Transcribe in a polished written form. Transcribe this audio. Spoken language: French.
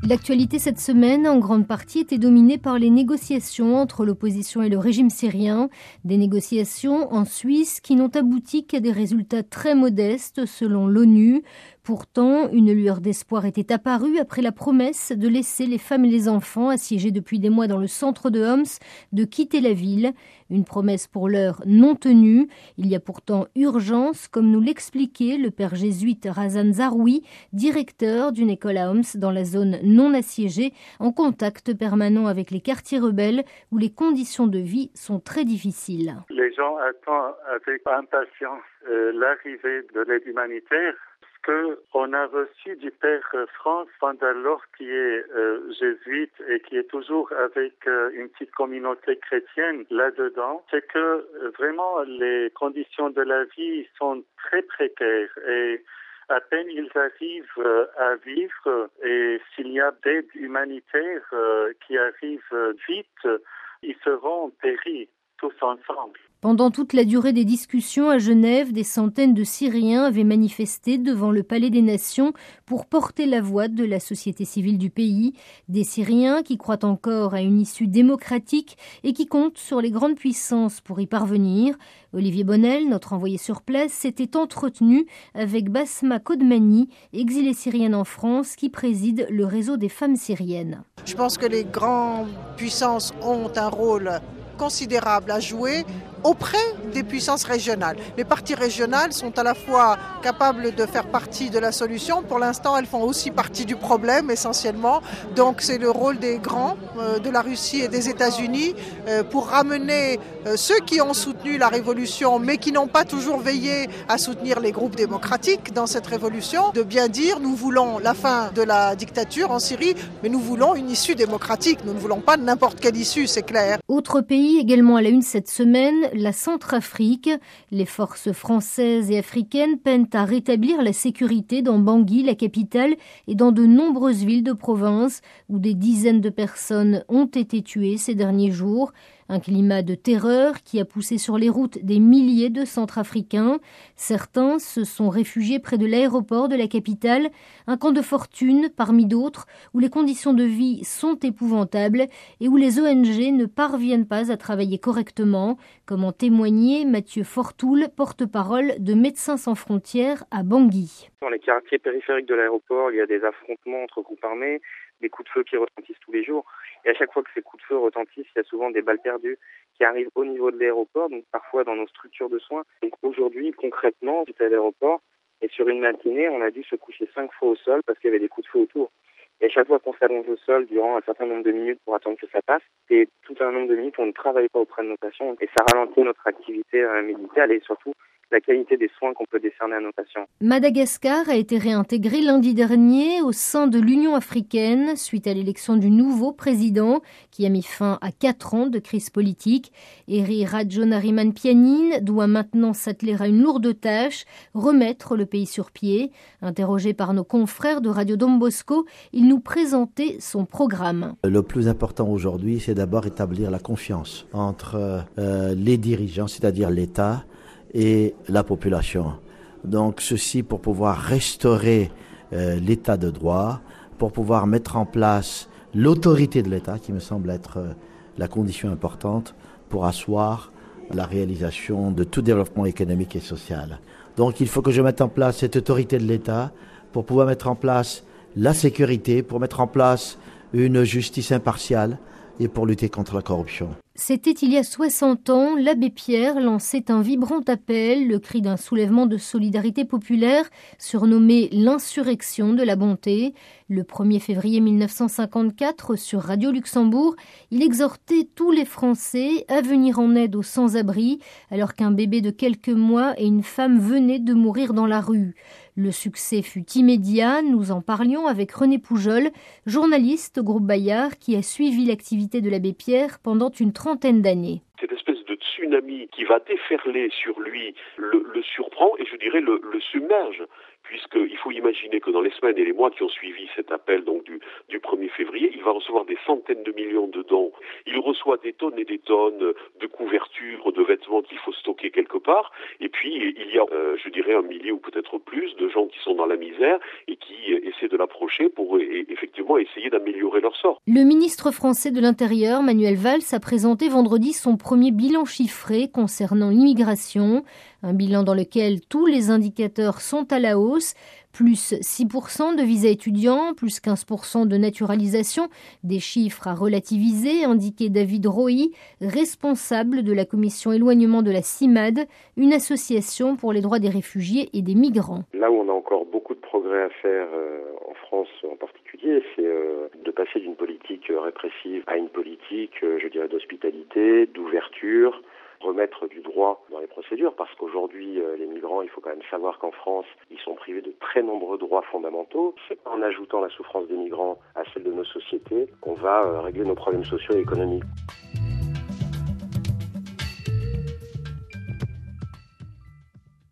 L'actualité cette semaine, en grande partie, était dominée par les négociations entre l'opposition et le régime syrien. Des négociations en Suisse qui n'ont abouti qu'à des résultats très modestes selon l'ONU. Pourtant, une lueur d'espoir était apparue après la promesse de laisser les femmes et les enfants assiégés depuis des mois dans le centre de Homs de quitter la ville. Une promesse pour l'heure non tenue. Il y a pourtant urgence, comme nous l'expliquait le père jésuite Razan Zaroui, directeur d'une école à Homs dans la zone non assiégée, en contact permanent avec les quartiers rebelles où les conditions de vie sont très difficiles. Les gens attendent avec impatience l'arrivée de l'aide humanitaire. Qu'on a reçu du père Franz van der Loch qui est jésuite et qui est toujours avec une petite communauté chrétienne là-dedans, c'est que vraiment les conditions de la vie sont très précaires et à peine ils arrivent à vivre et s'il y a d'aide humanitaire qui arrive vite, ils seront péris tous ensemble. Pendant toute la durée des discussions à Genève, des centaines de Syriens avaient manifesté devant le Palais des Nations pour porter la voix de la société civile du pays. Des Syriens qui croient encore à une issue démocratique et qui comptent sur les grandes puissances pour y parvenir. Olivier Bonnel, notre envoyé sur place, s'était entretenu avec Basma Kodmani, exilée syrienne en France, qui préside le réseau des femmes syriennes. Je pense que les grandes puissances ont un rôle considérable à jouer auprès des puissances régionales. Les parties régionales sont à la fois capables de faire partie de la solution. Pour l'instant, elles font aussi partie du problème essentiellement. Donc c'est le rôle des grands, de la Russie et des États-Unis pour ramener ceux qui ont soutenu la révolution mais qui n'ont pas toujours veillé à soutenir les groupes démocratiques dans cette révolution, de bien dire nous voulons la fin de la dictature en Syrie, mais nous voulons une issue démocratique. Nous ne voulons pas n'importe quelle issue, c'est clair. Autre pays également à la une cette semaine, la Centrafrique. Les forces françaises et africaines peinent à rétablir la sécurité dans Bangui, la capitale, et dans de nombreuses villes de province où des dizaines de personnes ont été tuées ces derniers jours. Un climat de terreur qui a poussé sur les routes des milliers de Centrafricains. Certains se sont réfugiés près de l'aéroport de la capitale, un camp de fortune parmi d'autres, où les conditions de vie sont épouvantables et où les ONG ne parviennent pas à travailler correctement, comme en témoignait Mathieu Fortoul, porte-parole de Médecins sans frontières à Bangui. Dans les quartiers périphériques de l'aéroport, il y a des affrontements entre groupes armés, des coups de feu qui retentissent tous les jours. Et à chaque fois que ces coups de feu retentissent, il y a souvent des balles perdues qui arrivent au niveau de l'aéroport, donc parfois dans nos structures de soins. Donc aujourd'hui, concrètement, j'étais à l'aéroport et sur une matinée, on a dû se coucher 5 fois au sol parce qu'il y avait des coups de feu autour. Et à chaque fois qu'on s'allonge au sol durant un certain nombre de minutes pour attendre que ça passe, et tout un nombre de minutes, on ne travaille pas auprès de nos patients et ça ralentit notre activité médicale et surtout la qualité des soins qu'on peut décerner à nos patients. Madagascar a été réintégré lundi dernier au sein de l'Union africaine suite à l'élection du nouveau président qui a mis fin à 4 ans de crise politique. Eri Rajonariman-Pianine doit maintenant s'atteler à une lourde tâche, remettre le pays sur pied. Interrogé par nos confrères de Radio Don Bosco, il nous présentait son programme. Le plus important aujourd'hui, c'est d'abord établir la confiance entre les dirigeants, c'est-à-dire l'État, et la population. Donc ceci pour pouvoir restaurer l'état de droit, pour pouvoir mettre en place l'autorité de l'État, qui me semble être la condition importante pour asseoir la réalisation de tout développement économique et social. Donc il faut que je mette en place cette autorité de l'État pour pouvoir mettre en place la sécurité, pour mettre en place une justice impartiale et pour lutter contre la corruption. C'était il y a 60 ans, l'abbé Pierre lançait un vibrant appel, le cri d'un soulèvement de solidarité populaire, surnommé l'insurrection de la bonté. Le 1er février 1954, sur Radio Luxembourg, il exhortait tous les Français à venir en aide aux sans-abri, alors qu'un bébé de quelques mois et une femme venaient de mourir dans la rue. Le succès fut immédiat, nous en parlions avec René Poujol, journaliste au groupe Bayard qui a suivi l'activité de l'abbé Pierre pendant une trentaine d'années. Cette espèce de tsunami qui va déferler sur lui le surprend et je dirais le submerge, puisqu'il faut imaginer que dans les semaines et les mois qui ont suivi cet appel donc du 1er février, il va recevoir des centaines de millions de dons. Il reçoit des tonnes et des tonnes de couvertures, de vêtements qu'il faut stocker quelque part. Et puis, il y a, je dirais, 1 millier ou peut-être plus de gens qui sont dans la misère et qui essaient de l'approcher pour effectivement essayer d'améliorer leur sort. Le ministre français de l'Intérieur, Manuel Valls, a présenté vendredi son premier bilan chiffré concernant l'immigration. Un bilan dans lequel tous les indicateurs sont à la hausse. Plus 6% de visas étudiants, plus 15% de naturalisation, des chiffres à relativiser, indiquait David Roy, responsable de la commission éloignement de la CIMAD, une association pour les droits des réfugiés et des migrants. Là où on a encore beaucoup de progrès à faire en France en particulier, c'est de passer d'une politique répressive à une politique, je dirais, d'hospitalité, d'ouverture, remettre du droit dans les procédures, parce qu'aujourd'hui, les migrants, il faut quand même savoir qu'en France, ils sont privés de très nombreux droits fondamentaux. C'est en ajoutant la souffrance des migrants à celle de nos sociétés qu'on va régler nos problèmes sociaux et économiques.